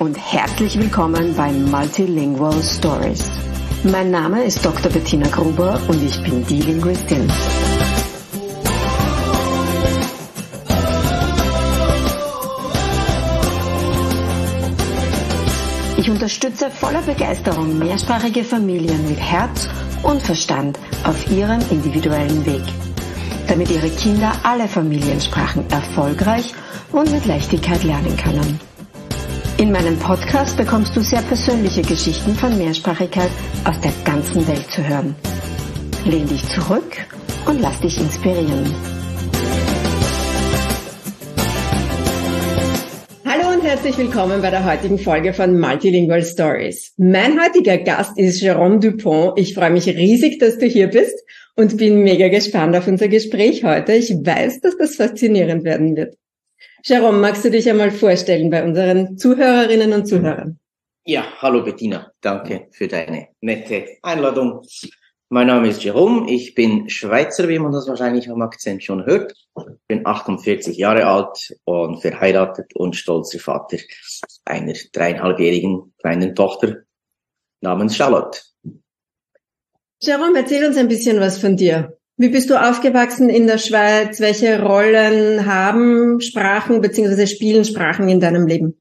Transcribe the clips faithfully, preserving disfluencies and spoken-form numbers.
und herzlich willkommen bei Multilingual Stories. Mein Name ist Doktor Bettina Gruber und ich bin die Linguistin. Ich unterstütze voller Begeisterung mehrsprachige Familien mit Herz und Verstand auf ihrem individuellen Weg, damit ihre Kinder alle Familiensprachen erfolgreich und mit Leichtigkeit lernen können. In meinem Podcast bekommst du sehr persönliche Geschichten von Mehrsprachigkeit aus der ganzen Welt zu hören. Lehn dich zurück und lass dich inspirieren. Hallo und herzlich willkommen bei der heutigen Folge von Multilingual Stories. Mein heutiger Gast ist Jérôme Dupont. Ich freue mich riesig, dass du hier bist und bin mega gespannt auf unser Gespräch heute. Ich weiß, dass das faszinierend werden wird. Jérôme, magst du dich einmal vorstellen bei unseren Zuhörerinnen und Zuhörern? Ja, hallo Bettina. Danke für deine nette Einladung. Mein Name ist Jérôme. Ich bin Schweizer, wie man das wahrscheinlich am Akzent schon hört. Bin achtundvierzig Jahre alt und verheiratet und stolzer Vater einer dreieinhalbjährigen kleinen Tochter namens Charlotte. Jérôme, erzähl uns ein bisschen was von dir. Wie bist du aufgewachsen in der Schweiz? Welche Rollen haben Sprachen bzw. spielen Sprachen in deinem Leben?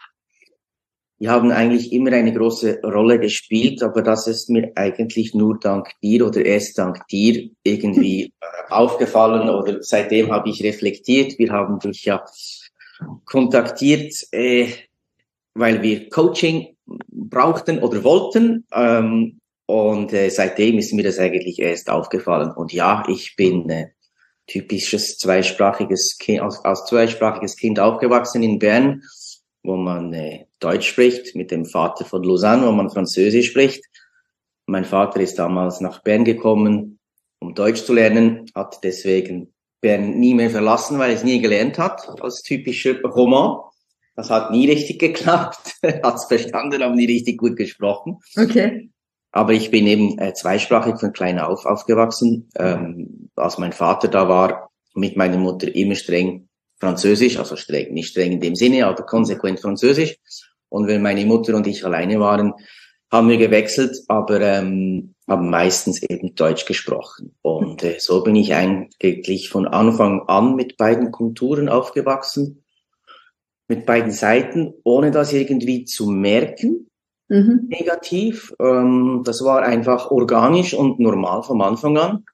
Die haben eigentlich immer eine große Rolle gespielt, aber das ist mir eigentlich nur dank dir oder erst dank dir irgendwie aufgefallen oder seitdem habe ich reflektiert. Wir haben dich ja kontaktiert, äh, weil wir Coaching brauchten oder wollten ähm, und äh, seitdem ist mir das eigentlich erst aufgefallen. Und ja, ich bin äh, typisches zweisprachiges Kind, als, als zweisprachiges Kind aufgewachsen in Bern, wo man äh, Deutsch spricht, mit dem Vater von Lausanne, wo man Französisch spricht. Mein Vater ist damals nach Bern gekommen, um Deutsch zu lernen, hat deswegen Bern nie mehr verlassen, weil er es nie gelernt hat, als typischer Roman. Das hat nie richtig geklappt, hat es verstanden, aber nie richtig gut gesprochen. Okay. Aber ich bin eben äh, zweisprachig von klein auf aufgewachsen. Ähm, als mein Vater da war, mit meiner Mutter immer streng Französisch, also streng, nicht streng in dem Sinne, aber konsequent Französisch. Und wenn meine Mutter und ich alleine waren, haben wir gewechselt, aber ähm, haben meistens eben Deutsch gesprochen. Und äh, so bin ich eigentlich von Anfang an mit beiden Kulturen aufgewachsen, mit beiden Seiten, ohne das irgendwie zu merken, mhm. negativ. Ähm, das war einfach organisch und normal vom Anfang an.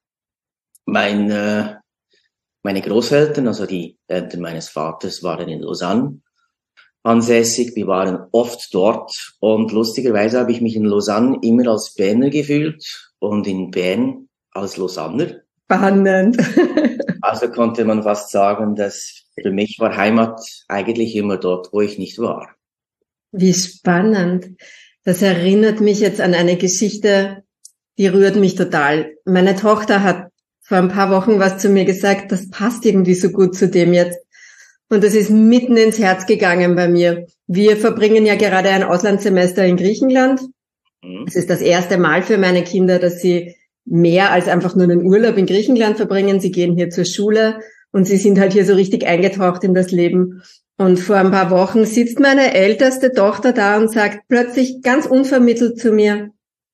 Mein äh, Meine Großeltern, also die Eltern meines Vaters, waren in Lausanne ansässig. Wir waren oft dort und lustigerweise habe ich mich in Lausanne immer als Berner gefühlt und in Bern als Lausanner. Spannend. Also konnte man fast sagen, dass für mich war Heimat eigentlich immer dort, wo ich nicht war. Wie spannend. Das erinnert mich jetzt an eine Geschichte, die rührt mich total. Meine Tochter hat vor ein paar Wochen was zu mir gesagt, das passt irgendwie so gut zu dem jetzt. Und das ist mitten ins Herz gegangen bei mir. Wir verbringen ja gerade ein Auslandssemester in Griechenland. Mhm. Es ist das erste Mal für meine Kinder, dass sie mehr als einfach nur einen Urlaub in Griechenland verbringen. Sie gehen hier zur Schule und sie sind halt hier so richtig eingetaucht in das Leben. Und vor ein paar Wochen sitzt meine älteste Tochter da und sagt plötzlich ganz unvermittelt zu mir,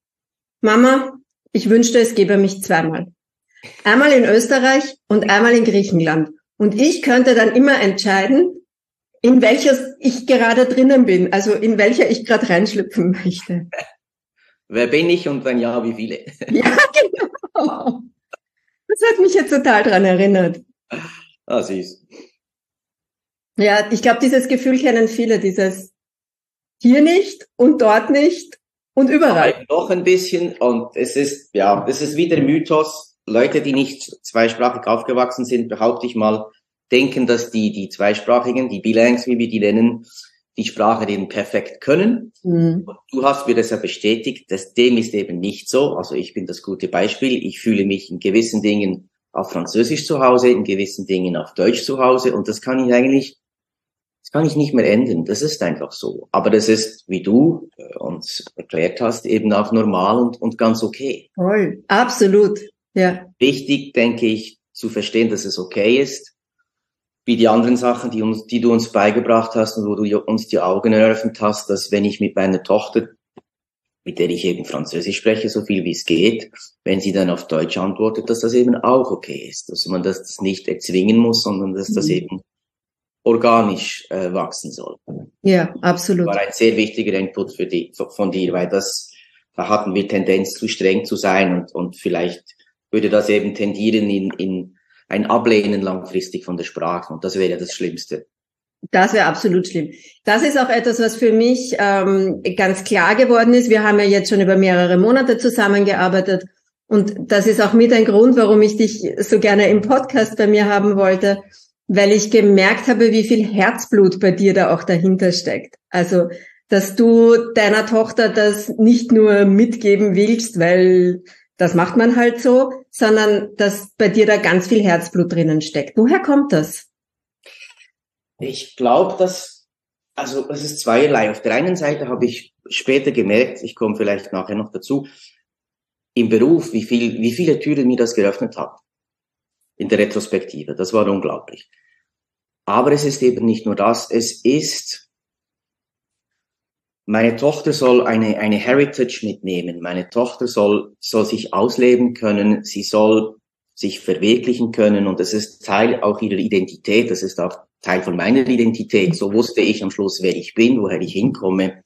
Mama, ich wünschte, es gäbe mich zweimal. Einmal in Österreich und einmal in Griechenland. Und ich könnte dann immer entscheiden, in welches ich gerade drinnen bin, also in welcher ich gerade reinschlüpfen möchte. Wer bin ich und wenn ja, wie viele? Ja, genau. Das hat mich jetzt total dran erinnert. Ah, süß. Ja, ich glaube, dieses Gefühl kennen viele, dieses hier nicht und dort nicht und überall. Aber noch ein bisschen und es ist, ja, es ist wieder Mythos. Leute, die nicht zweisprachig aufgewachsen sind, behaupte ich mal, denken, dass die, die Zweisprachigen, die Bilingues, wie wir die nennen, die Sprache eben perfekt können. Mhm. Und du hast mir das ja bestätigt, dass dem ist eben nicht so. Also ich bin das gute Beispiel. Ich fühle mich in gewissen Dingen auf Französisch zu Hause, in gewissen Dingen auf Deutsch zu Hause. Und das kann ich eigentlich, das kann ich nicht mehr ändern. Das ist einfach so. Aber das ist, wie du uns erklärt hast, eben auch normal und, und ganz okay. Voll. Absolut. Ja. Wichtig, denke ich, zu verstehen, dass es okay ist, wie die anderen Sachen, die uns, die du uns beigebracht hast und wo du uns die Augen eröffnet hast, dass wenn ich mit meiner Tochter, mit der ich eben Französisch spreche, so viel wie es geht, wenn sie dann auf Deutsch antwortet, dass das eben auch okay ist, dass man das, das nicht erzwingen muss, sondern dass das eben organisch äh, wachsen soll. Ja, absolut. Das war ein sehr wichtiger Input für die, von dir, weil das, da hatten wir Tendenz, zu streng zu sein und, und vielleicht würde das eben tendieren in, in ein Ablehnen langfristig von der Sprache und das wäre das Schlimmste. Das wäre absolut schlimm. Das ist auch etwas, was für mich ähm, ganz klar geworden ist. Wir haben ja jetzt schon über mehrere Monate zusammengearbeitet und das ist auch mit ein Grund, warum ich dich so gerne im Podcast bei mir haben wollte, weil ich gemerkt habe, wie viel Herzblut bei dir da auch dahinter steckt. Also, dass du deiner Tochter das nicht nur mitgeben willst, weil das macht man halt so, sondern dass bei dir da ganz viel Herzblut drinnen steckt. Woher kommt das? Ich glaube, dass, also es ist zweierlei. Auf der einen Seite habe ich später gemerkt, ich komme vielleicht nachher noch dazu, im Beruf, wie viel, wie viele Türen mir das geöffnet hat. In der Retrospektive. Das war unglaublich. Aber es ist eben nicht nur das. Es ist, meine Tochter soll eine, eine Heritage mitnehmen. Meine Tochter soll, soll sich ausleben können. Sie soll sich verwirklichen können. Und es ist Teil auch ihrer Identität. Das ist auch Teil von meiner Identität. So wusste ich am Schluss, wer ich bin, woher ich hinkomme.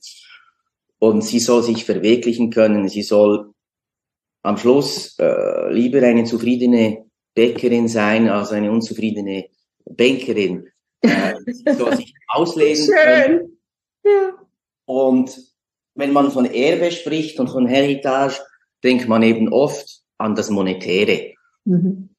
Und sie soll sich verwirklichen können. Sie soll am Schluss äh, lieber eine zufriedene Bäckerin sein als eine unzufriedene Bankerin. Äh, sie soll sich ausleben Schön. können. Ja. Und wenn man von Erbe spricht und von Heritage, denkt man eben oft an das Monetäre. Mhm.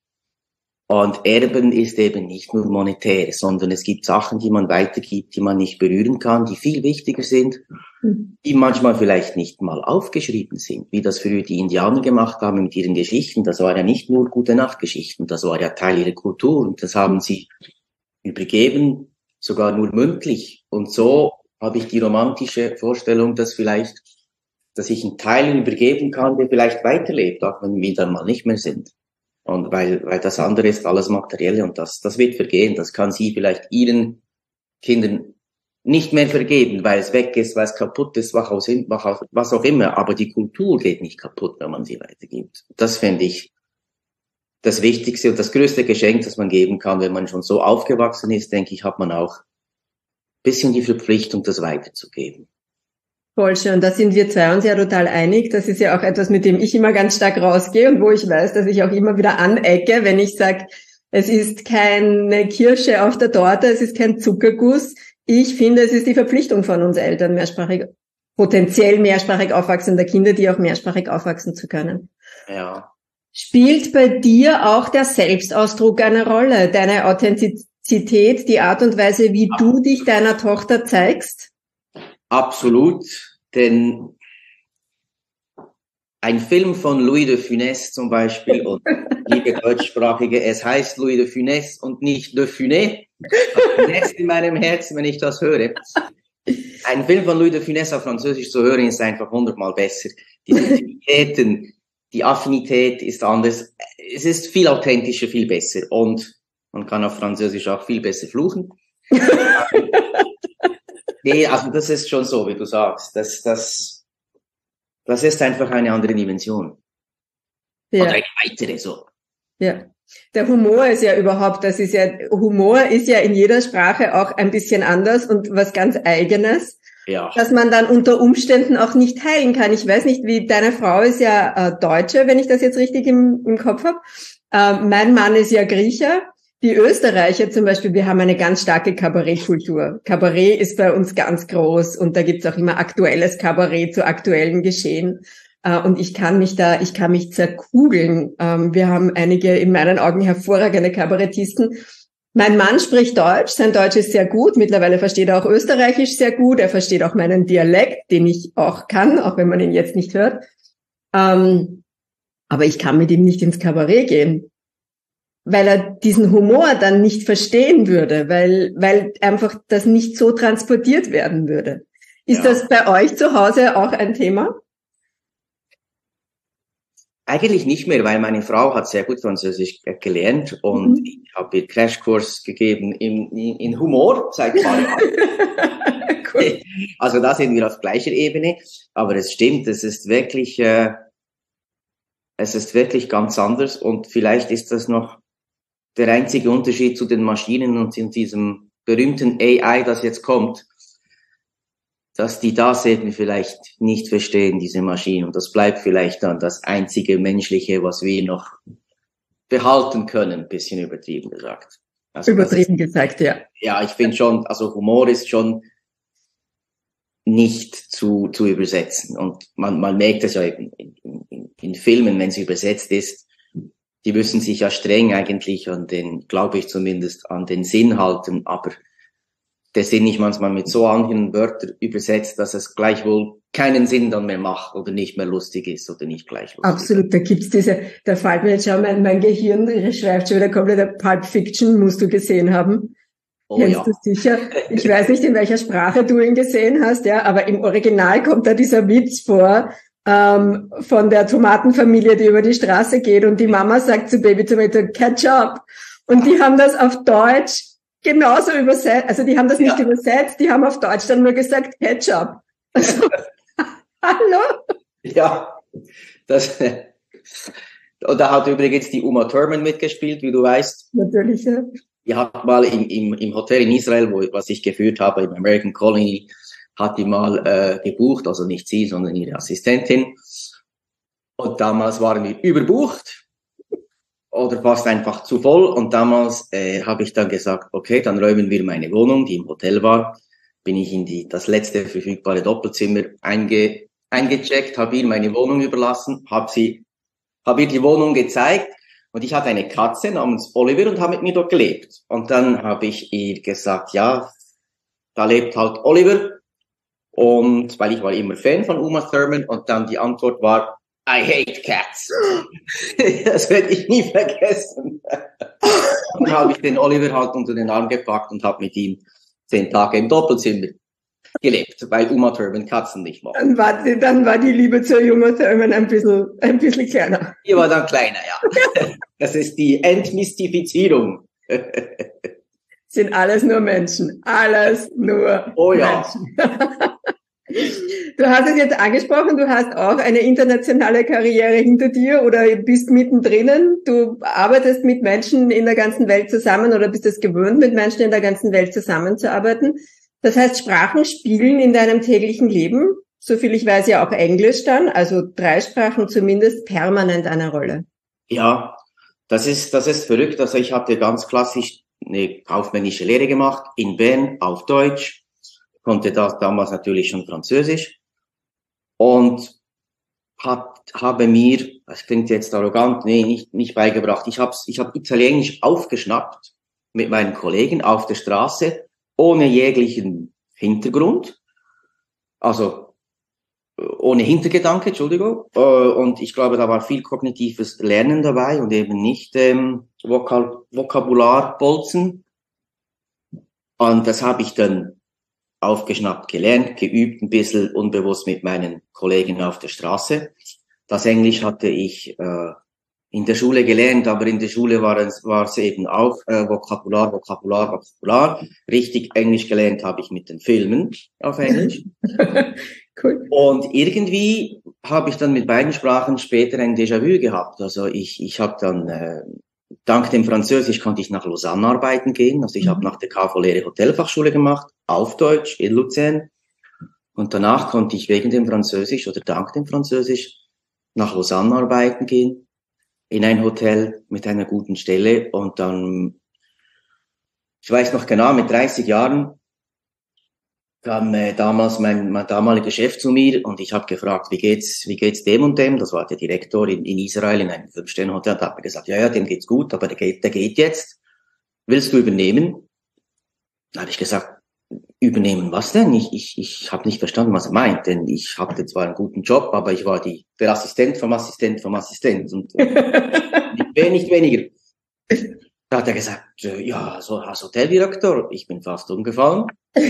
Und Erben ist eben nicht nur monetär, sondern es gibt Sachen, die man weitergibt, die man nicht berühren kann, die viel wichtiger sind, die manchmal vielleicht nicht mal aufgeschrieben sind, wie das früher die Indianer gemacht haben mit ihren Geschichten. Das war ja nicht nur Gute-Nacht-Geschichten, das war ja Teil ihrer Kultur und das haben sie übergeben, sogar nur mündlich. Und so habe ich die romantische Vorstellung, dass vielleicht, dass ich einen Teil übergeben kann, der vielleicht weiterlebt, auch wenn wir dann mal nicht mehr sind. Und weil, weil das andere ist alles Materielle und das, das wird vergehen. Das kann sie vielleicht ihren Kindern nicht mehr vergeben, weil es weg ist, weil es kaputt ist, was auch immer. Aber die Kultur geht nicht kaputt, wenn man sie weitergibt. Das fände ich das Wichtigste und das größte Geschenk, das man geben kann, wenn man schon so aufgewachsen ist, denke ich, hat man auch ein bisschen die Verpflichtung, das weiterzugeben. Voll schön. Da sind wir zwei uns ja total einig. Das ist ja auch etwas, mit dem ich immer ganz stark rausgehe und wo ich weiß, dass ich auch immer wieder anecke, wenn ich sage, es ist keine Kirsche auf der Torte, es ist kein Zuckerguss. Ich finde, es ist die Verpflichtung von uns Eltern, mehrsprachig, potenziell mehrsprachig aufwachsender Kinder, die auch mehrsprachig aufwachsen zu können. Ja. Spielt bei dir auch der Selbstausdruck eine Rolle? Deine Authentizität, die Art und Weise, wie du dich deiner Tochter zeigst? Absolut, denn ein Film von Louis de Funès zum Beispiel, und liebe Deutschsprachige, es heißt Louis de Funès und nicht de Funès. Funès in meinem Herzen, wenn ich das höre. Ein Film von Louis de Funès auf Französisch zu hören, ist einfach hundertmal besser. Die Sensitivitäten, die Affinität ist anders. Es ist viel authentischer, viel besser. Und man kann auf Französisch auch viel besser fluchen. Nee, also das ist schon so, wie du sagst. Das, das, das ist einfach eine andere Dimension. Ja. Oder eine weitere, so. Ja. Der Humor ist ja überhaupt, das ist ja, Humor ist ja in jeder Sprache auch ein bisschen anders und was ganz Eigenes. Ja. Dass man dann unter Umständen auch nicht teilen kann. Ich weiß nicht, wie, deine Frau ist ja äh, Deutsche, wenn ich das jetzt richtig im, im Kopf habe. Äh, mein Mann ist ja Grieche. Die Österreicher zum Beispiel, wir haben eine ganz starke Kabarettkultur. Kabarett ist bei uns ganz groß und da gibt's auch immer aktuelles Kabarett zu aktuellen Geschehen. Und ich kann mich da, ich kann mich zerkugeln. Wir haben einige in meinen Augen hervorragende Kabarettisten. Mein Mann spricht Deutsch, sein Deutsch ist sehr gut. Mittlerweile versteht er auch Österreichisch sehr gut. Er versteht auch meinen Dialekt, den ich auch kann, auch wenn man ihn jetzt nicht hört. Aber ich kann mit ihm nicht ins Kabarett gehen, weil er diesen Humor dann nicht verstehen würde, weil, weil einfach das nicht so transportiert werden würde. Ist ja. Das bei euch zu Hause auch ein Thema? Eigentlich nicht mehr, weil meine Frau hat sehr gut Französisch gelernt und mhm. ich habe ihr Crashkurs gegeben in, in, in Humor seit zwei Jahren. Cool. Also da sind wir auf gleicher Ebene, aber es stimmt, es ist wirklich, äh, es ist wirklich ganz anders und vielleicht ist das noch der einzige Unterschied zu den Maschinen und in diesem berühmten A I, das jetzt kommt, dass die das eben vielleicht nicht verstehen, diese Maschinen. Und das bleibt vielleicht dann das einzige Menschliche, was wir noch behalten können, ein bisschen übertrieben gesagt. Also übertrieben ist, gesagt, ja. Ja, ich finde schon, also Humor ist schon nicht zu, zu übersetzen. Und man, man merkt es ja eben in, in, in Filmen, wenn es übersetzt ist, die müssen sich ja streng eigentlich an den, glaube ich zumindest, an den Sinn halten, aber der Sinn nicht manchmal mit so anderen Wörtern übersetzt, dass es gleichwohl keinen Sinn dann mehr macht oder nicht mehr lustig ist oder nicht gleich lustig. Absolut, da gibt's diese, da fällt mir jetzt schon mein, mein Gehirn schreibt schon wieder komplett, Pulp Fiction musst du gesehen haben. Oh, Kennst ja. du sicher? Ich weiß nicht, in welcher Sprache du ihn gesehen hast, ja, aber im Original kommt da dieser Witz vor, ähm, von der Tomatenfamilie, die über die Straße geht und die Mama sagt zu Baby Tomato, Ketchup. Und die haben das auf Deutsch genauso übersetzt, also die haben das nicht ja. übersetzt, die haben auf Deutsch dann nur gesagt Ketchup. Also, hallo? Ja, das, und da hat übrigens die Uma Thurman mitgespielt, wie du weißt. Natürlich, ja. Die hat mal im, im, im Hotel in Israel, wo, was ich geführt habe, im American Colony, hat die mal äh, gebucht, also nicht sie, sondern ihre Assistentin. Und damals waren wir überbucht. Oder fast einfach zu voll. Und damals äh, habe ich dann gesagt, okay, dann räumen wir meine Wohnung, die im Hotel war. Bin ich in die das letzte verfügbare Doppelzimmer einge, eingecheckt, habe ihr meine Wohnung überlassen, habe sie, habe ihr die Wohnung gezeigt. Und ich hatte eine Katze namens Oliver und habe mit mir dort gelebt. Und dann habe ich ihr gesagt, ja, da lebt halt Oliver. Und weil ich war immer Fan von Uma Thurman. Und dann die Antwort war, I hate cats. Das werde ich nie vergessen. Und dann habe ich den Oliver halt unter den Arm gepackt und habe mit ihm zehn Tage im Doppelzimmer gelebt, weil Uma Thurman Katzen nicht mag. Dann war, die, dann war die Liebe zur Uma Thurman ein bisschen, ein bisschen kleiner. Die war dann kleiner, ja. Das ist die Entmystifizierung. Sind alles nur Menschen. Alles nur oh, ja. Menschen. Du hast es jetzt angesprochen, du hast auch eine internationale Karriere hinter dir oder bist mittendrin. Du arbeitest mit Menschen in der ganzen Welt zusammen oder bist es gewöhnt, mit Menschen in der ganzen Welt zusammenzuarbeiten. Das heißt, Sprachen spielen in deinem täglichen Leben, soviel ich weiß ja auch Englisch dann, also drei Sprachen zumindest, permanent eine Rolle. Ja, das ist, das ist verrückt. Also ich hatte ganz klassisch eine kaufmännische Lehre gemacht, in Bern, auf Deutsch. Konnte das damals natürlich schon Französisch und hab, habe mir, das klingt jetzt arrogant, nee, nicht, nicht beigebracht, ich habe ich hab Italienisch aufgeschnappt mit meinen Kollegen auf der Straße, ohne jeglichen Hintergrund, also ohne Hintergedanke, Entschuldigung, und ich glaube, da war viel kognitives Lernen dabei und eben nicht ähm, Vokal Vokabularbolzen, und das habe ich dann aufgeschnappt, gelernt, geübt, ein bisschen unbewusst mit meinen Kollegen auf der Straße. Das Englisch hatte ich äh, in der Schule gelernt, aber in der Schule war es, war es eben auch äh, Vokabular, Vokabular, Vokabular. Richtig Englisch gelernt habe ich mit den Filmen auf Englisch. Cool. Und irgendwie habe ich dann mit beiden Sprachen später ein Déjà-vu gehabt. Also ich, ich habe dann äh, dank dem Französisch konnte ich nach Lausanne arbeiten gehen. Also ich mhm. habe nach der K V-Lehre Hotelfachschule gemacht, auf Deutsch, in Luzern. Und danach konnte ich wegen dem Französisch oder dank dem Französisch nach Lausanne arbeiten gehen, in ein Hotel mit einer guten Stelle. Und dann, ich weiß noch genau, mit dreißig Jahren kam äh, damals mein, mein damaliger Chef zu mir und ich habe gefragt, wie geht's, wie geht's dem und dem? Das war der Direktor in, in Israel in einem Fünf-Sterne-Hotel. Da hat er gesagt, ja, ja, dem geht's gut, aber der geht, der geht jetzt. Willst du übernehmen? Da habe ich gesagt, übernehmen was denn? Ich, ich, ich habe nicht verstanden, was er meint, denn ich hatte zwar einen guten Job, aber ich war die, der Assistent vom Assistent vom Assistent und äh, nicht weniger. Da hat er gesagt, äh, ja, so als Hoteldirektor, ich bin fast umgefallen.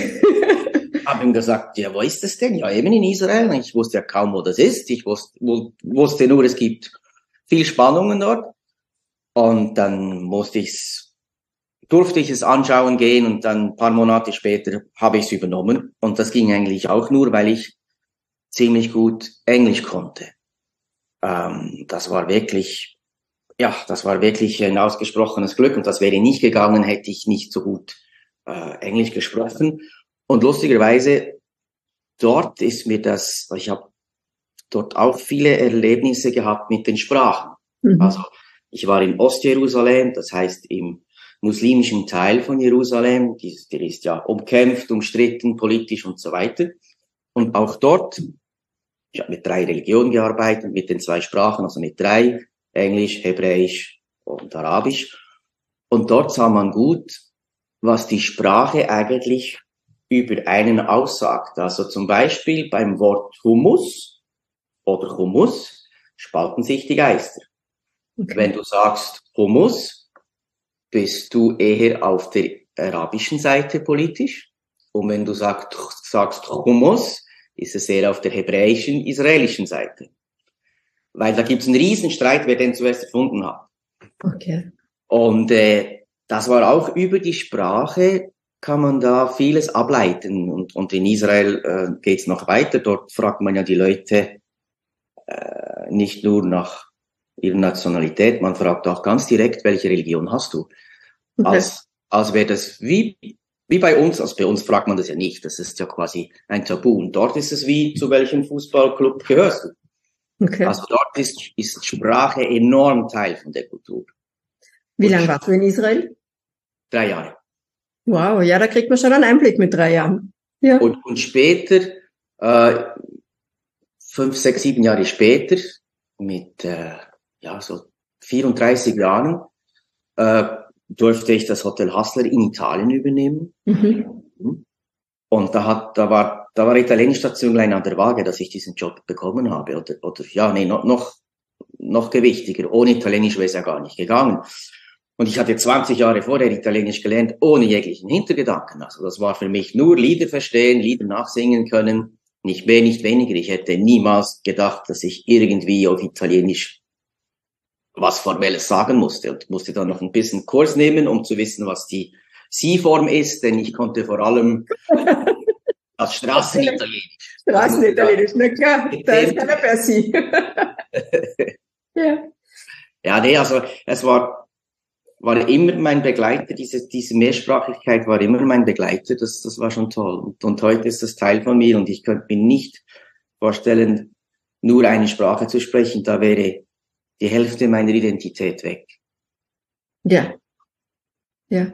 Hab ihm gesagt, ja, wo ist das denn? Ja, eben in Israel. Ich wusste ja kaum, wo das ist. Ich wusste, wusste nur, es gibt viel Spannungen dort. Und dann musste ich's, durfte ich es anschauen gehen und dann ein paar Monate später habe ich es übernommen. Und das ging eigentlich auch nur, weil ich ziemlich gut Englisch konnte. Ähm, das war wirklich, ja, das war wirklich ein ausgesprochenes Glück und das wäre nicht gegangen, hätte ich nicht so gut äh, Englisch gesprochen. Und lustigerweise, dort ist mir das, ich habe dort auch viele Erlebnisse gehabt mit den Sprachen. Mhm. Also ich war in Ostjerusalem, das heißt im muslimischen Teil von Jerusalem, der ist ja umkämpft, umstritten, politisch und so weiter. Und auch dort, ich habe mit drei Religionen gearbeitet, mit den zwei Sprachen, also mit drei, Englisch, Hebräisch und Arabisch. Und dort sah man gut, was die Sprache eigentlich über einen aussagt. Also zum Beispiel beim Wort Hummus oder Hummus spalten sich die Geister. Okay. Wenn du sagst Hummus, bist du eher auf der arabischen Seite politisch. Und wenn du sagst, sagst Hummus, ist es eher auf der hebräischen, israelischen Seite. Weil da gibt es einen riesen Streit, wer den zuerst erfunden hat. Okay. Und äh, das war auch über die Sprache, kann man da vieles ableiten. Und, und in Israel äh, geht es noch weiter. Dort fragt man ja die Leute äh, nicht nur nach ihrer Nationalität, man fragt auch ganz direkt, welche Religion hast du? Okay. Als, als wäre das wie, wie bei uns, also bei uns fragt man das ja nicht, das ist ja quasi ein Tabu. Und dort ist es wie, zu welchem Fußballclub gehörst du? Okay. Also dort ist, ist Sprache enorm Teil von der Kultur. Wie lange warst du in Israel? Drei Jahre. Wow, ja, da kriegt man schon einen Einblick mit drei Jahren. Ja. Und, und später, äh, fünf, sechs, sieben Jahre später, mit äh, ja so vierunddreißig Jahren, äh, durfte ich das Hotel Hassler in Italien übernehmen. Mhm. Und da hat, da war, da war Italienisch dazu klein an der Waage, dass ich diesen Job bekommen habe. Oder, oder, ja, nee, noch, noch, noch gewichtiger. Ohne Italienisch wäre es ja gar nicht gegangen. Und ich hatte zwanzig Jahre vorher Italienisch gelernt, ohne jeglichen Hintergedanken. Also das war für mich nur Lieder verstehen, Lieder nachsingen können. Nicht mehr, nicht weniger. Ich hätte niemals gedacht, dass ich irgendwie auf Italienisch was Formelles sagen musste. Und musste dann noch ein bisschen Kurs nehmen, um zu wissen, was die Sie-Form ist, denn ich konnte vor allem das Straßenitalienisch. Straßenitalienisch, na klar, da ist keiner per Sie. Ja. Ja, nee, also es war, war immer mein Begleiter, diese, diese Mehrsprachigkeit war immer mein Begleiter, das, das war schon toll. Und, und heute ist das Teil von mir und ich könnte mir nicht vorstellen, nur eine Sprache zu sprechen, da wäre die Hälfte meiner Identität weg. Ja. Ja.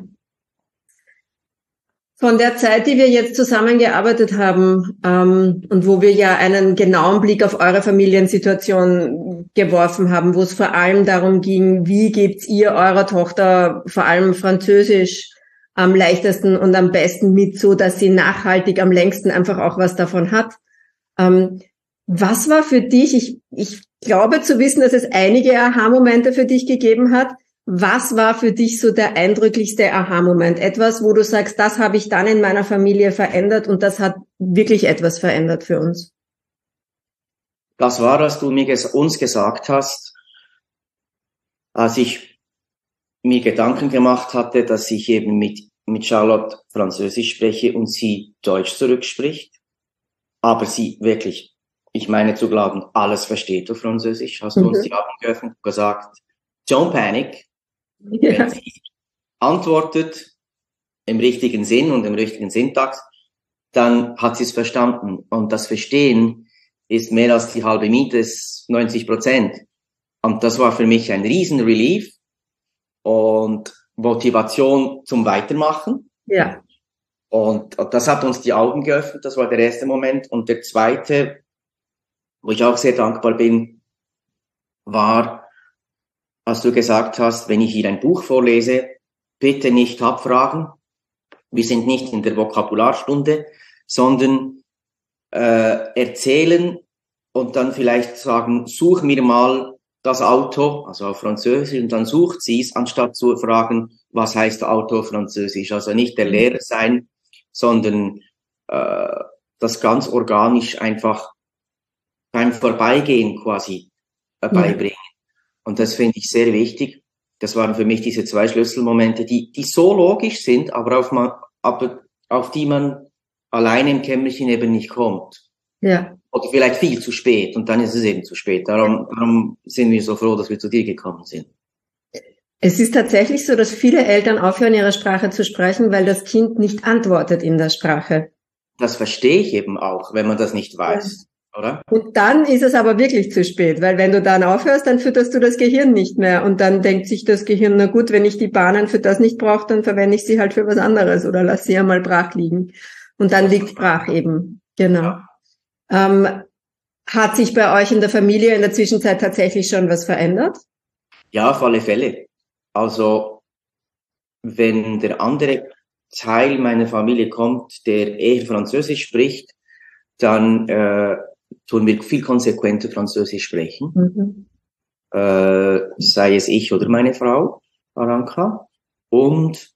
Von der Zeit, die wir jetzt zusammengearbeitet haben ähm, und wo wir ja einen genauen Blick auf eure Familiensituation geworfen haben, wo es vor allem darum ging, wie gebt ihr eurer Tochter vor allem Französisch am leichtesten und am besten mit, so dass sie nachhaltig am längsten einfach auch was davon hat. Ähm, was war für dich, ich, ich glaube zu wissen, dass es einige Aha-Momente für dich gegeben hat. Was war für dich so der eindrücklichste Aha-Moment? Etwas, wo du sagst, das habe ich dann in meiner Familie verändert und das hat wirklich etwas verändert für uns? Das war, was du mir ges- uns gesagt hast, als ich mir Gedanken gemacht hatte, dass ich eben mit, mit Charlotte Französisch spreche und sie Deutsch zurückspricht. Aber sie wirklich, ich meine zu glauben, alles versteht auf Französisch. Hast du mhm. uns die Augen geöffnet und gesagt, don't panic. Ja. Wenn sie antwortet im richtigen Sinn und im richtigen Syntax, dann hat sie es verstanden. Und das Verstehen ist mehr als die halbe Miete, ist neunzig Prozent. Und das war für mich ein riesen Relief und Motivation zum Weitermachen. Ja. Und das hat uns die Augen geöffnet. Das war der erste Moment. Und der zweite, wo ich auch sehr dankbar bin, war, als du gesagt hast, wenn ich hier ein Buch vorlese, bitte nicht abfragen. Wir sind nicht in der Vokabularstunde, sondern äh, erzählen und dann vielleicht sagen, such mir mal das Auto, also auf Französisch, und dann sucht sie es, anstatt zu fragen, was heißt Auto auf Französisch. Also nicht der Lehrer sein, sondern äh, das ganz organisch einfach beim Vorbeigehen quasi äh, beibringen. Und das finde ich sehr wichtig. Das waren für mich diese zwei Schlüsselmomente, die, die so logisch sind, aber auf, man, aber auf die man alleine im Kämmerchen eben nicht kommt. Ja. Oder vielleicht viel zu spät, und dann ist es eben zu spät. Darum, darum sind wir so froh, dass wir zu dir gekommen sind. Es ist tatsächlich so, dass viele Eltern aufhören, ihre Sprache zu sprechen, weil das Kind nicht antwortet in der Sprache. Das verstehe ich eben auch, wenn man das nicht weiß, ja. Oder? Und dann ist es aber wirklich zu spät, weil wenn du dann aufhörst, dann fütterst du das Gehirn nicht mehr. Und dann denkt sich das Gehirn, na gut, wenn ich die Bahnen für das nicht brauche, dann verwende ich sie halt für was anderes oder lass sie ja mal brach liegen. Und dann liegt brach eben. Genau. Ja. Ähm, hat sich bei euch in der Familie in der Zwischenzeit tatsächlich schon was verändert? Ja, auf alle Fälle. Also, wenn der andere Teil meiner Familie kommt, der eher Französisch spricht, dann äh, tun wir viel konsequenter Französisch sprechen. Mhm. Äh, sei es ich oder meine Frau, Aranka. Und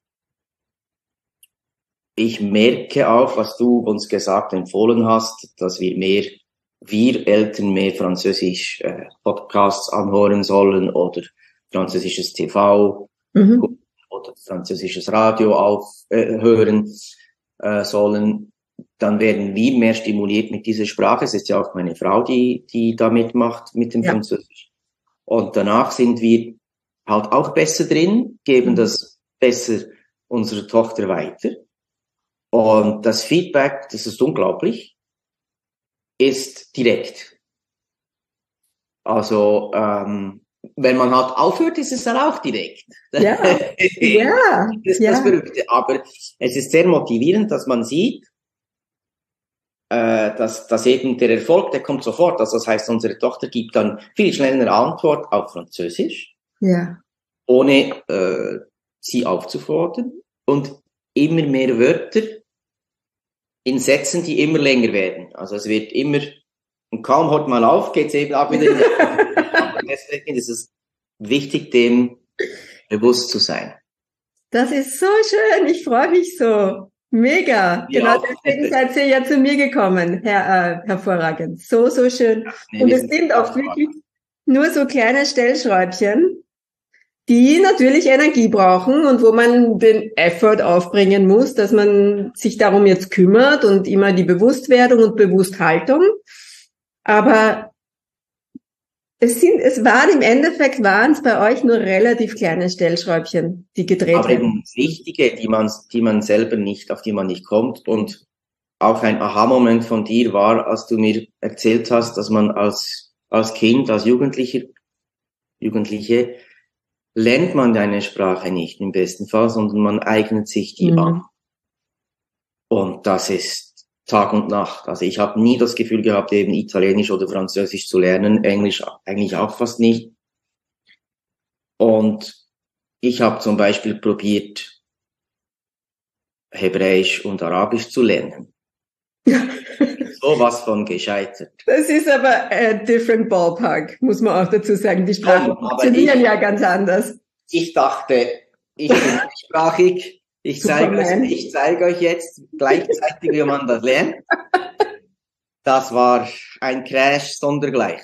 ich merke auch, was du uns gesagt, empfohlen hast, dass wir mehr, wir Eltern mehr Französisch äh, Podcasts anhören sollen oder französisches T V mhm. oder französisches Radio aufhören äh, äh, sollen. Dann werden wir mehr stimuliert mit dieser Sprache. Es ist ja auch meine Frau, die, die da mitmacht mit dem ja. Französisch. Und danach sind wir halt auch besser drin, geben das besser unserer Tochter weiter. Und das Feedback, das ist unglaublich, ist direkt. Also, ähm, wenn man halt aufhört, ist es dann auch direkt. Ja, ja. Das ist ja. das Verrückte. Aber es ist sehr motivierend, dass man sieht, äh, dass, dass eben der Erfolg, der kommt sofort. Also das heißt, unsere Tochter gibt dann viel schneller eine Antwort auf Französisch, ja. ohne äh, sie aufzufordern. Und immer mehr Wörter in Sätzen, die immer länger werden. Also es wird immer, und kaum hört man auf, geht es eben auch wieder in die Deswegen ist es wichtig, dem bewusst zu sein. Das ist so schön, ich freue mich so. Mega. Ja, genau deswegen seid ihr ja zu mir gekommen, Herr, äh, hervorragend. So, so schön. Nee, und es sind oft wirklich nur so kleine Stellschräubchen, die natürlich Energie brauchen und wo man den Effort aufbringen muss, dass man sich darum jetzt kümmert und immer die Bewusstwerdung und Bewussthaltung. Aber es sind, es waren im Endeffekt, waren es bei euch nur relativ kleine Stellschräubchen, die gedreht Aber werden. Aber eben wichtige, die man, die man selber nicht, auf die man nicht kommt. Und auch ein Aha-Moment von dir war, als du mir erzählt hast, dass man als, als Kind, als Jugendliche, Jugendliche, lernt man deine Sprache nicht im besten Fall, sondern man eignet sich die mhm. an. Und das ist Tag und Nacht. Also ich habe nie das Gefühl gehabt, eben Italienisch oder Französisch zu lernen, Englisch eigentlich auch fast nicht. Und ich habe zum Beispiel probiert, Hebräisch und Arabisch zu lernen. Sowas von gescheitert. Das ist aber a different ballpark, muss man auch dazu sagen. Die Sprachen funktionieren ja ganz anders. Ich dachte, ich bin sprachig. Ich zeige euch, ich zeige euch jetzt gleichzeitig, wie man das lernt. Das war ein Crash sondergleich.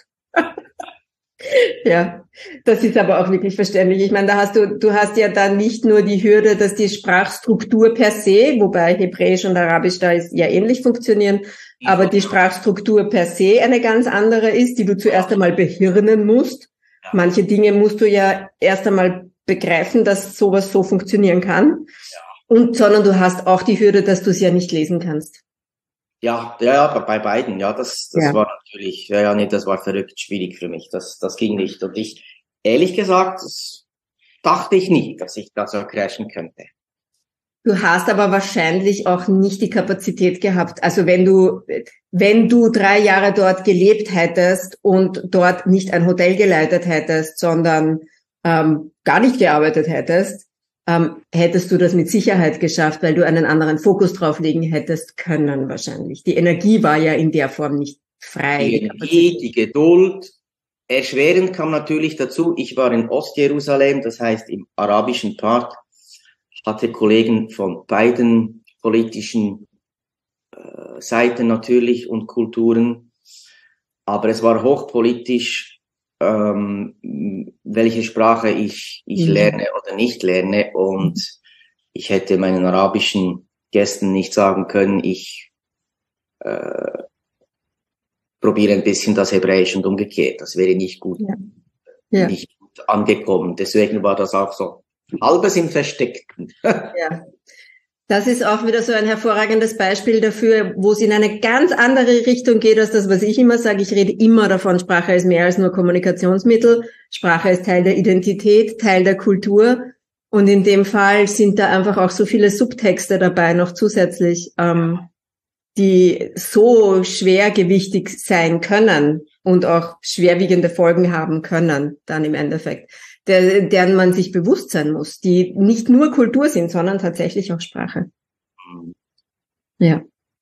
Ja, das ist aber auch wirklich verständlich. Ich meine, da hast du, du hast ja dann nicht nur die Hürde, dass die Sprachstruktur per se, wobei Hebräisch und Arabisch da ist, ja ähnlich funktionieren, aber die Sprachstruktur per se eine ganz andere ist, die du zuerst einmal behirnen musst. Ja. Manche Dinge musst du ja erst einmal begreifen, dass sowas so funktionieren kann. Ja. Und, sondern du hast auch die Hürde, dass du es ja nicht lesen kannst. Ja, ja, bei beiden, ja, das, das ja. war natürlich, ja, ja, nee, das war verrückt schwierig für mich, das, das ging nicht. Und ich, ehrlich gesagt, das dachte ich nicht, dass ich da so crashen könnte. Du hast aber wahrscheinlich auch nicht die Kapazität gehabt, also wenn du, wenn du drei Jahre dort gelebt hättest und dort nicht ein Hotel geleitet hättest, sondern ähm, gar nicht gearbeitet hättest, Ähm, hättest du das mit Sicherheit geschafft, weil du einen anderen Fokus drauflegen hättest können wahrscheinlich. Die Energie war ja in der Form nicht frei. Die Energie, die Geduld. Erschwerend kam natürlich dazu, ich war in Ostjerusalem, das heißt im arabischen Part, hatte Kollegen von beiden politischen äh, Seiten natürlich und Kulturen, aber es war hochpolitisch ähm, welche Sprache ich, ich Mhm. lerne oder nicht lerne. Und ich hätte meinen arabischen Gästen nicht sagen können, ich äh, probiere ein bisschen das Hebräisch und umgekehrt. Das wäre nicht gut, Ja. Ja. nicht gut angekommen. Deswegen war das auch so halbes im Versteckten. Ja. Das ist auch wieder so ein hervorragendes Beispiel dafür, wo es in eine ganz andere Richtung geht, als das, was ich immer sage. Ich rede immer davon, Sprache ist mehr als nur Kommunikationsmittel. Sprache ist Teil der Identität, Teil der Kultur. Und in dem Fall sind da einfach auch so viele Subtexte dabei, noch zusätzlich, ähm, die so schwergewichtig sein können und auch schwerwiegende Folgen haben können, dann im Endeffekt, der, deren man sich bewusst sein muss, die nicht nur Kultur sind, sondern tatsächlich auch Sprache. Ja.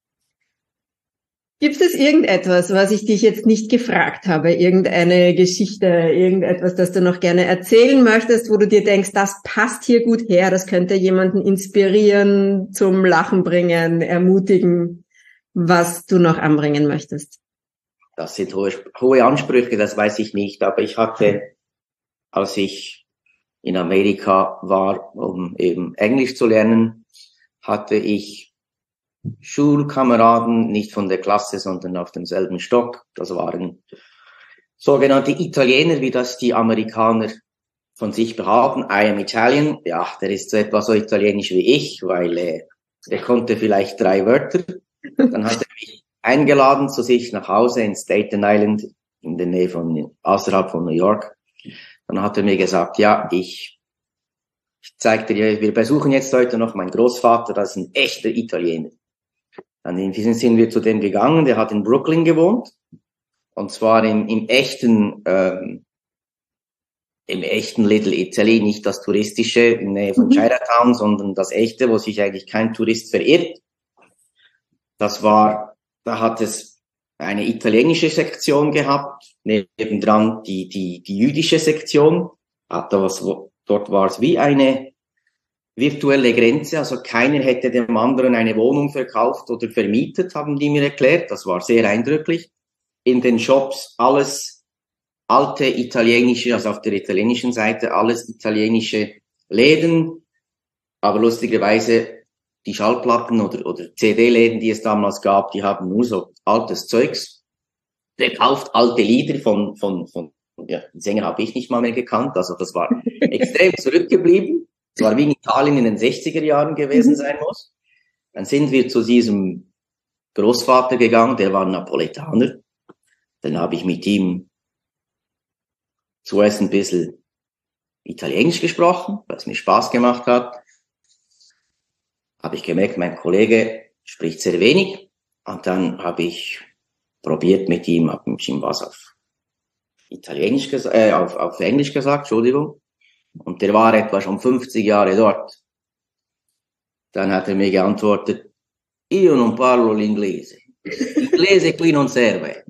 Gibt es irgendetwas, was ich dich jetzt nicht gefragt habe, irgendeine Geschichte, irgendetwas, das du noch gerne erzählen möchtest, wo du dir denkst, das passt hier gut her, das könnte jemanden inspirieren, zum Lachen bringen, ermutigen, was du noch anbringen möchtest? Das sind hohe, hohe Ansprüche, das weiß ich nicht. Aber ich hatte, als ich in Amerika war, um eben Englisch zu lernen, hatte ich Schulkameraden, nicht von der Klasse, sondern auf demselben Stock. Das waren sogenannte Italiener, wie das die Amerikaner von sich behaupten. I am Italian. Ja, der ist so etwa so italienisch wie ich, weil äh, der konnte vielleicht drei Wörter. Dann hat er mich eingeladen zu sich nach Hause in Staten Island, in der Nähe von, außerhalb von New York. Dann hat er mir gesagt, ja, ich, ich zeig dir, wir besuchen jetzt heute noch meinen Großvater, das ist ein echter Italiener. Dann sind wir zu dem gegangen, der hat in Brooklyn gewohnt, und zwar im, im echten, ähm, im echten Little Italy, nicht das touristische in der Nähe von Chinatown, sondern das echte, wo sich eigentlich kein Tourist verirrt. Das war, da hat es eine italienische Sektion gehabt, nebendran die, die, die jüdische Sektion. Hat da was, dort war es wie eine virtuelle Grenze, also keiner hätte dem anderen eine Wohnung verkauft oder vermietet, haben die mir erklärt. Das war sehr eindrücklich. In den Shops alles alte italienische, also auf der italienischen Seite alles italienische Läden, aber lustigerweise die Schallplatten oder, oder C D-Läden, die es damals gab, die haben nur so altes Zeugs verkauft, alte Lieder von, von, von, ja, den Sänger habe ich nicht mal mehr gekannt, also das war extrem zurückgeblieben. Es war wie in Italien in den sechziger Jahren gewesen sein muss. Dann sind wir zu diesem Großvater gegangen, der war Napoletaner. Dann habe ich mit ihm zuerst ein bisschen Italienisch gesprochen, was mir Spaß gemacht hat. Habe ich gemerkt, mein Kollege spricht sehr wenig. Und dann habe ich probiert mit ihm, habe mit ihm was auf Italienisch gesagt, äh, auf, auf Englisch gesagt, Entschuldigung. Und der war etwa schon fünfzig Jahre dort. Dann hat er mir geantwortet, io non parlo l'inglese. Inglese qui non serve.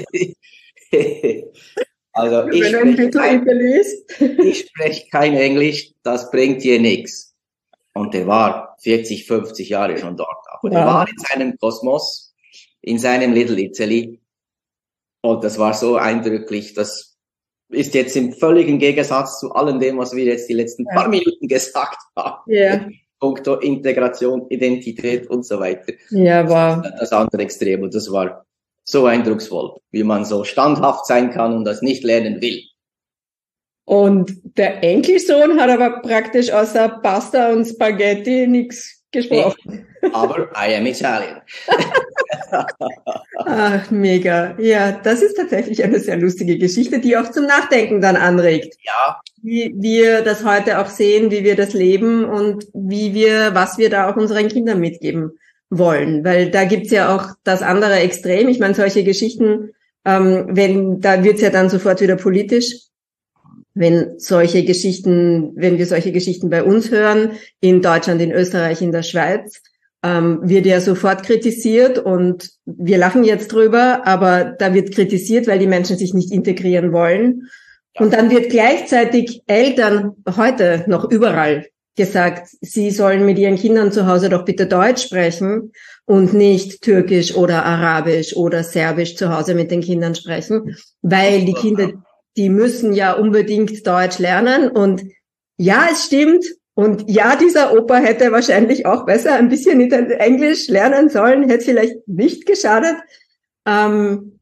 Also ich spreche, kein, ich spreche kein Englisch, das bringt dir nichts. Und der war vierzig, fünfzig Jahre schon dort. Aber ja. Der war in seinem Kosmos, in seinem Little Italy. Und das war so eindrücklich, das ist jetzt im völligen Gegensatz zu allem dem, was wir jetzt die letzten ja. paar Minuten gesagt haben. Ja. Punkto Integration, Identität und so weiter. Ja, wow. Das andere Extrem. Und das war so eindrucksvoll, wie man so standhaft sein kann und das nicht lernen will. Und der Enkelsohn hat aber praktisch außer Pasta und Spaghetti nichts gesprochen. Nee, aber I am Italian. Ach, mega. Ja, das ist tatsächlich eine sehr lustige Geschichte, die auch zum Nachdenken dann anregt. Ja. Wie wir das heute auch sehen, wie wir das leben und wie wir, was wir da auch unseren Kindern mitgeben wollen. Weil da gibt's ja auch das andere Extrem. Ich meine, solche Geschichten, ähm, wenn, da wird's ja dann sofort wieder politisch. Wenn solche Geschichten, wenn wir solche Geschichten bei uns hören, in Deutschland, in Österreich, in der Schweiz, ähm, wird ja sofort kritisiert und wir lachen jetzt drüber, aber da wird kritisiert, weil die Menschen sich nicht integrieren wollen. Und dann wird gleichzeitig Eltern heute noch überall gesagt, sie sollen mit ihren Kindern zu Hause doch bitte Deutsch sprechen und nicht Türkisch oder Arabisch oder Serbisch zu Hause mit den Kindern sprechen, weil die Kinder die müssen ja unbedingt Deutsch lernen. Und ja, es stimmt. Und ja, dieser Opa hätte wahrscheinlich auch besser ein bisschen Englisch lernen sollen, hätte vielleicht nicht geschadet. Ähm,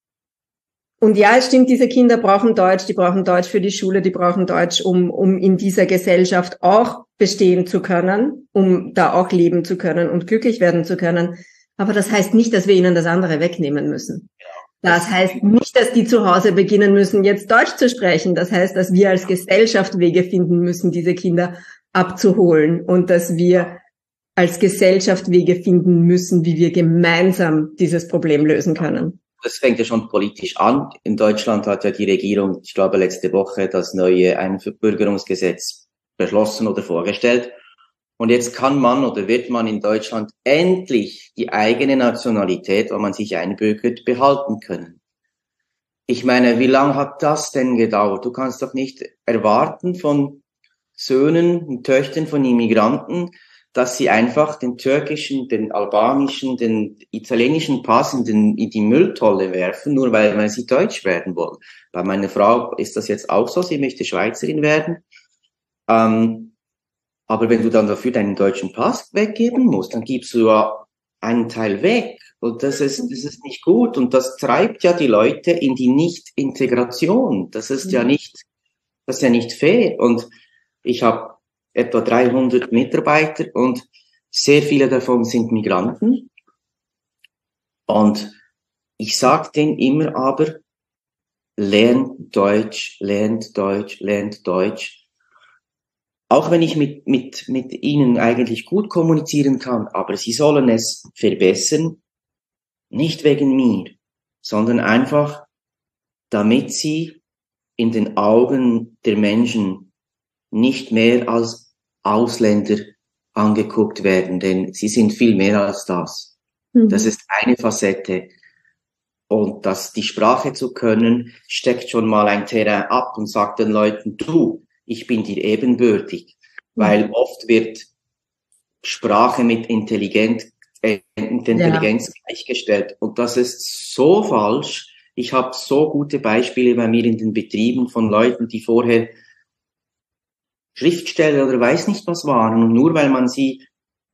und ja, es stimmt, diese Kinder brauchen Deutsch, die brauchen Deutsch für die Schule, die brauchen Deutsch, um, um in dieser Gesellschaft auch bestehen zu können, um da auch leben zu können und glücklich werden zu können. Aber das heißt nicht, dass wir ihnen das andere wegnehmen müssen. Das heißt nicht, dass die zu Hause beginnen müssen, jetzt Deutsch zu sprechen. Das heißt, dass wir als Gesellschaft Wege finden müssen, diese Kinder abzuholen und dass wir als Gesellschaft Wege finden müssen, wie wir gemeinsam dieses Problem lösen können. Das fängt ja schon politisch an. In Deutschland hat ja die Regierung, ich glaube letzte Woche, das neue Einbürgerungsgesetz beschlossen oder vorgestellt. Und jetzt kann man oder wird man in Deutschland endlich die eigene Nationalität, wenn man sich einbürgert, behalten können. Ich meine, wie lange hat das denn gedauert? Du kannst doch nicht erwarten von Söhnen und Töchtern von Immigranten, dass sie einfach den türkischen, den albanischen, den italienischen Pass in, den, in die Mülltonne werfen, nur weil, weil sie Deutsch werden wollen. Bei meiner Frau ist das jetzt auch so, sie möchte Schweizerin werden. Ähm, aber wenn du dann dafür deinen deutschen Pass weggeben musst, dann gibst du ja einen Teil weg. Und das ist, das ist nicht gut. Und das treibt ja die Leute in die Nicht-Integration. Das ist ja nicht, das ist ja nicht fair. Und ich habe etwa dreihundert Mitarbeiter und sehr viele davon sind Migranten. Und ich sage denen immer aber, lernt Deutsch, lernt Deutsch, lernt Deutsch. Auch wenn ich mit, mit, mit ihnen eigentlich gut kommunizieren kann, aber sie sollen es verbessern, nicht wegen mir, sondern einfach, damit sie in den Augen der Menschen nicht mehr als Ausländer angeguckt werden, denn sie sind viel mehr als das. Mhm. Das ist eine Facette. Und das, die Sprache zu können, steckt schon mal ein Terrain ab und sagt den Leuten, du, ich bin dir ebenbürtig. Mhm. Weil oft wird Sprache mit Intelligenz, äh, Intelligenz ja. gleichgestellt. Und das ist so falsch. Ich habe so gute Beispiele bei mir in den Betrieben von Leuten, die vorher Schriftsteller oder weiß nicht was waren. Und nur weil man sie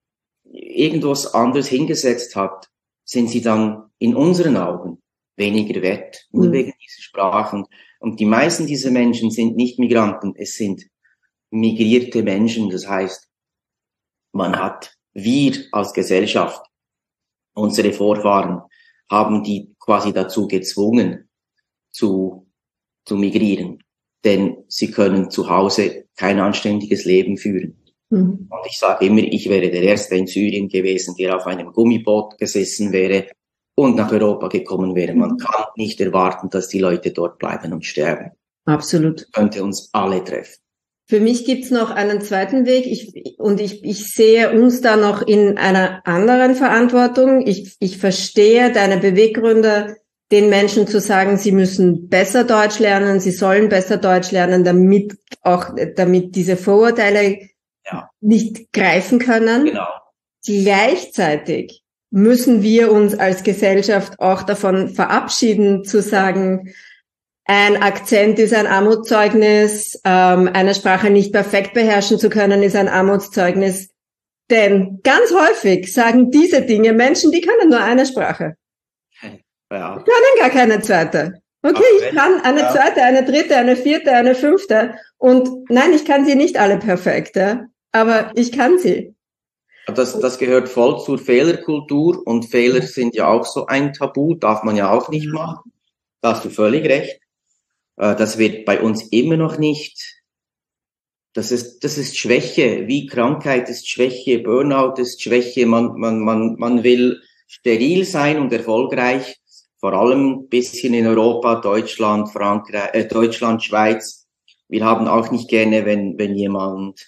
irgendwas anderes hingesetzt hat, sind sie dann in unseren Augen weniger wert. Nur mhm. wegen dieser Sprachen. Und die meisten dieser Menschen sind nicht Migranten, es sind migrierte Menschen. Das heißt, man hat, wir als Gesellschaft, unsere Vorfahren, haben die quasi dazu gezwungen, zu, zu migrieren. Denn sie können zu Hause kein anständiges Leben führen. Mhm. Und ich sage immer, ich wäre der Erste in Syrien gewesen, der auf einem Gummiboot gesessen wäre und nach Europa gekommen wäre. Man kann nicht erwarten, dass die Leute dort bleiben und sterben. Absolut. Das könnte uns alle treffen. Für mich gibt's noch einen zweiten Weg ich, und ich, ich sehe uns da noch in einer anderen Verantwortung. Ich, ich verstehe deine Beweggründe, den Menschen zu sagen, sie müssen besser Deutsch lernen, sie sollen besser Deutsch lernen, damit auch, damit diese Vorurteile ja. nicht greifen können. Genau. Gleichzeitig müssen wir uns als Gesellschaft auch davon verabschieden, zu sagen, ein Akzent ist ein Armutszeugnis, ähm, eine Sprache nicht perfekt beherrschen zu können, ist ein Armutszeugnis. Denn ganz häufig sagen diese Dinge Menschen, die können nur eine Sprache. Ja. Die können gar keine zweite. Okay, ich kann eine ja. zweite, eine dritte, eine vierte, eine fünfte. Und nein, ich kann sie nicht alle perfekt, ja? Aber ich kann sie. Das, das gehört voll zur Fehlerkultur und Fehler sind ja auch so ein Tabu, darf man ja auch nicht machen. Da hast du völlig recht. Das wird bei uns immer noch nicht. Das ist, das ist Schwäche. Wie Krankheit ist Schwäche, Burnout ist Schwäche. Man, man, man, man will steril sein und erfolgreich. Vor allem ein bisschen in Europa, Deutschland, Frankreich, äh, Deutschland, Schweiz. Wir haben auch nicht gerne, wenn, wenn jemand,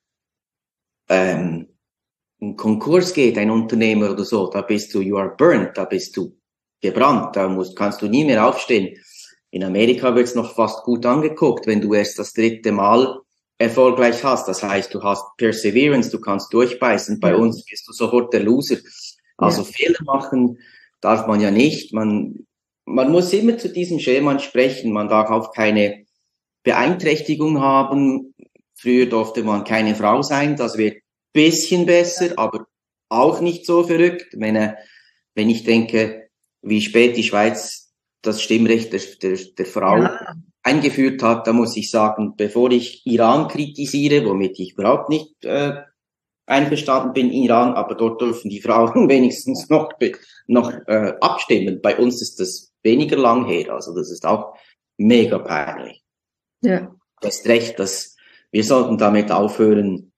ähm, in Konkurs geht, ein Unternehmer oder so, da bist du, you are burnt, da bist du gebrannt, da musst, kannst du nie mehr aufstehen. In Amerika wird's noch fast gut angeguckt, wenn du erst das dritte Mal erfolgreich hast. Das heißt, du hast Perseverance, du kannst durchbeißen. Bei uns bist du sofort der Loser. Also ja. Fehler machen darf man ja nicht. Man, man muss immer zu diesem Schema sprechen. Man darf auch keine Beeinträchtigung haben. Früher durfte man keine Frau sein. Das wird bisschen besser, aber auch nicht so verrückt. Wenn, wenn ich denke, wie spät die Schweiz das Stimmrecht der, der, der Frau ja. eingeführt hat, da muss ich sagen, bevor ich Iran kritisiere, womit ich überhaupt nicht äh, einverstanden bin, Iran, aber dort dürfen die Frauen wenigstens noch, noch äh, abstimmen. Bei uns ist das weniger lang her, also das ist auch mega peinlich. Ja. Du hast recht, dass wir sollten damit aufhören,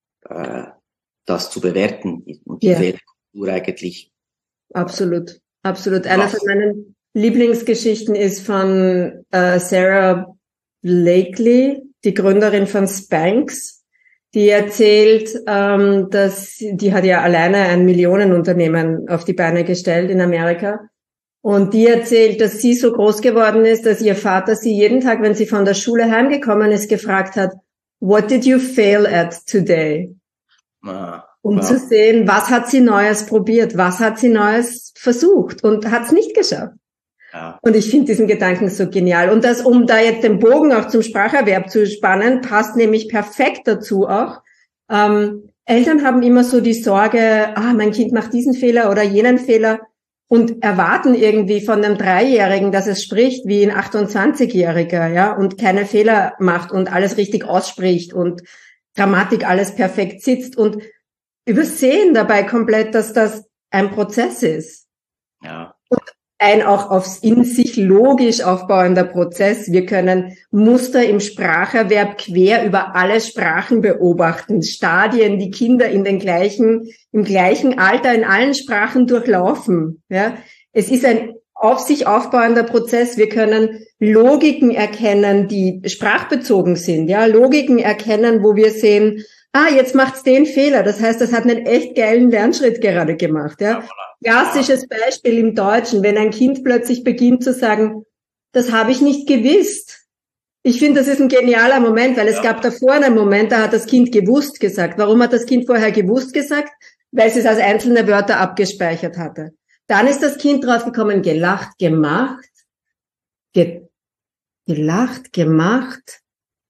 äh, das zu bewerten und die ja. Fehlerkultur eigentlich. Absolut, absolut. Eine von meinen Lieblingsgeschichten ist von äh, Sarah Blakely, die Gründerin von Spanx. Die erzählt, ähm, dass die hat ja alleine ein Millionenunternehmen auf die Beine gestellt in Amerika. Und die erzählt, dass sie so groß geworden ist, dass ihr Vater sie jeden Tag, wenn sie von der Schule heimgekommen ist, gefragt hat, "What did you fail at today?" Ah, um wow. zu sehen, was hat sie Neues probiert, was hat sie Neues versucht und hat es nicht geschafft. Ja. Und ich finde diesen Gedanken so genial. Und das, um da jetzt den Bogen auch zum Spracherwerb zu spannen, passt nämlich perfekt dazu auch. Ähm, Eltern haben immer so die Sorge, ah, mein Kind macht diesen Fehler oder jenen Fehler und erwarten irgendwie von einem Dreijährigen, dass es spricht wie ein achtundzwanzigjähriger, ja, und keine Fehler macht und alles richtig ausspricht und Grammatik alles perfekt sitzt und übersehen dabei komplett, dass das ein Prozess ist. Ja. Und ein auch aufs in sich logisch aufbauender Prozess. Wir können Muster im Spracherwerb quer über alle Sprachen beobachten, Stadien, die Kinder in den gleichen, im gleichen Alter in allen Sprachen durchlaufen. Ja, es ist ein auf sich aufbauender Prozess. Wir können Logiken erkennen, die sprachbezogen sind. Ja, Logiken erkennen, wo wir sehen, ah, jetzt macht's den Fehler. Das heißt, das hat einen echt geilen Lernschritt gerade gemacht. Ja. Klassisches Beispiel im Deutschen, wenn ein Kind plötzlich beginnt zu sagen, das habe ich nicht gewusst. Ich finde, das ist ein genialer Moment, weil es ja. gab davor einen Moment, da hat das Kind gewusst gesagt. Warum hat das Kind vorher gewusst gesagt? Weil es es als einzelne Wörter abgespeichert hatte. Dann ist das Kind draufgekommen, gelacht, gemacht, ge gelacht, gemacht.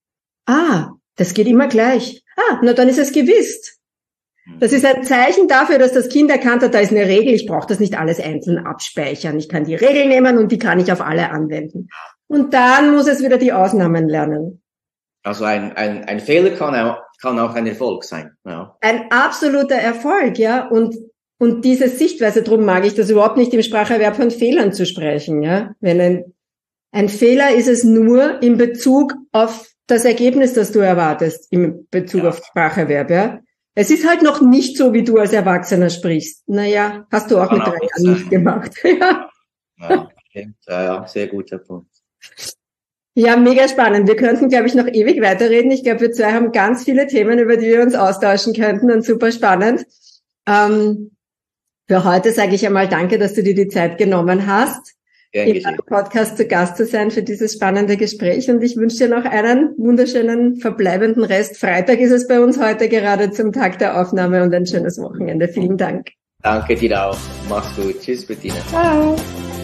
Ah, das geht immer gleich. Ah, na dann ist es gewiss. Das ist ein Zeichen dafür, dass das Kind erkannt hat, da ist eine Regel, ich brauche das nicht alles einzeln abspeichern. Ich kann die Regel nehmen und die kann ich auf alle anwenden. Und dann muss es wieder die Ausnahmen lernen. Also ein, ein, ein Fehler kann auch, kann auch ein Erfolg sein. Ja. Ein absoluter Erfolg, ja. Und, und diese Sichtweise, drum mag ich das überhaupt nicht im Spracherwerb von Fehlern zu sprechen, ja. Wenn ein, ein Fehler ist es nur in Bezug auf das Ergebnis, das du erwartest, in Bezug ja. auf Spracherwerb, ja. Es ist halt noch nicht so, wie du als Erwachsener sprichst. Naja, hast du auch mit drei Jahren nicht gemacht. ja. Ja, stimmt. Ja, ja, sehr guter Punkt. Ja, mega spannend. Wir könnten, glaube ich, noch ewig weiterreden. Ich glaube, wir zwei haben ganz viele Themen, über die wir uns austauschen könnten und super spannend. Ähm, für heute sage ich einmal danke, dass du dir die Zeit genommen hast, in meinem Podcast zu Gast zu sein für dieses spannende Gespräch. Und ich wünsche dir noch einen wunderschönen verbleibenden Rest. Freitag ist es bei uns heute gerade zum Tag der Aufnahme und ein schönes Wochenende. Vielen Dank. Danke dir auch. Mach's gut. Tschüss, Bettina. Ciao.